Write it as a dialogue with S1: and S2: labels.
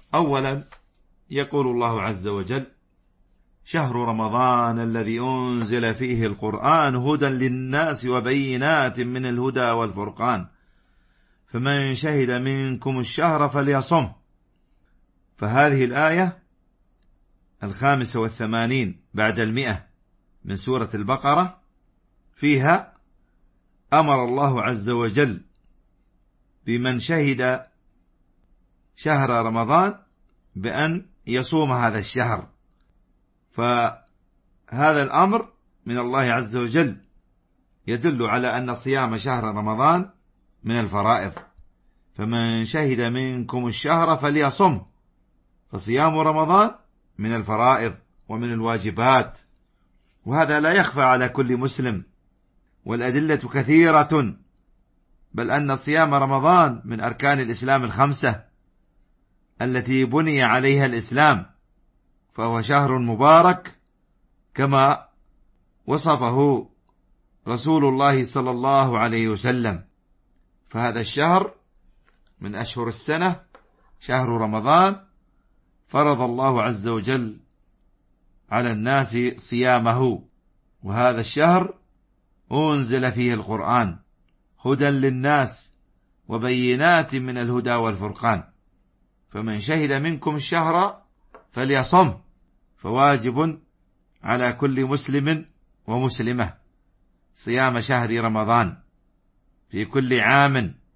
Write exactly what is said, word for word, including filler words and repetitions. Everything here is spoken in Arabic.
S1: أولا يقول الله عز وجل: شهر رمضان الذي أنزل فيه القرآن هدى للناس وبينات من الهدى والفرقان فمن شهد منكم الشهر فليصم. فهذه الآية الخامسة والثمانين بعد المئة من سورة البقرة فيها أمر الله عز وجل بمن شهد شهر رمضان بأن يصوم هذا الشهر، فهذا الأمر من الله عز وجل يدل على أن صيام شهر رمضان من الفرائض. فمن شهد منكم الشهر فليصم، فصيام رمضان من الفرائض ومن الواجبات، وهذا لا يخفى على كل مسلم، والأدلة كثيرة، بل أن صيام رمضان من أركان الإسلام الخمسة التي بني عليها الإسلام، فهو شهر مبارك كما وصفه رسول الله صلى الله عليه وسلم. فهذا الشهر من أشهر السنة، شهر رمضان، فرض الله عز وجل على الناس صيامه، وهذا الشهر أنزل فيه القرآن هدى للناس وبينات من الهدى والفرقان فمن شهد منكم الشهر فليصم. فواجب على كل مسلم ومسلمة صيام شهر رمضان في كل عام